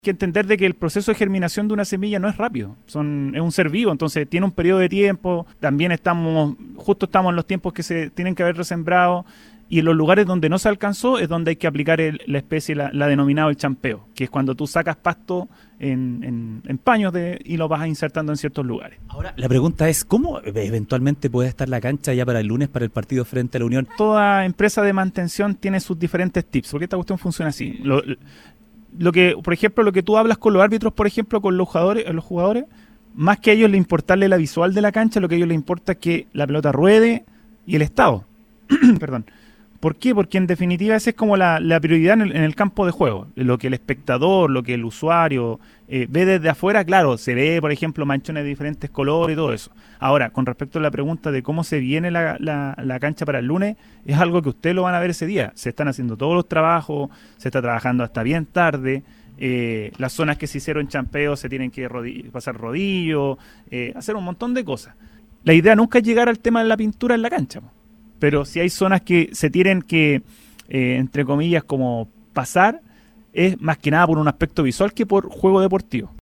Que entender de que el proceso de germinación de una semilla no es rápido, es un ser vivo, entonces tiene un periodo de tiempo, también estamos en los tiempos que se tienen que haber resembrado, y en los lugares donde no se alcanzó es donde hay que aplicar la especie, la denominado el champeo, que es cuando tú sacas pasto en paños y lo vas insertando en ciertos lugares. Ahora, la pregunta es, ¿cómo eventualmente puede estar la cancha ya para el lunes, para el partido frente a la Unión? Toda empresa de mantención tiene sus diferentes tips, porque esta cuestión funciona así. Lo que, por ejemplo, lo que tú hablas con los árbitros, por ejemplo, con los jugadores, más que a ellos les importarle la visual de la cancha, lo que a ellos les importa es que la pelota ruede y el estado. Perdón. ¿Por qué? Porque en definitiva esa es como la prioridad en el campo de juego. Lo que el espectador, lo que el usuario ve desde afuera, claro, se ve, por ejemplo, manchones de diferentes colores y todo eso. Ahora, con respecto a la pregunta de cómo se viene la cancha para el lunes, es algo que ustedes lo van a ver ese día. Se están haciendo todos los trabajos, se está trabajando hasta bien tarde. Las zonas que se hicieron champeo se tienen que pasar rodillo, hacer un montón de cosas. La idea nunca es llegar al tema de la pintura en la cancha, pero si hay zonas que se tienen que, entre comillas, como pasar, es más que nada por un aspecto visual que por juego deportivo.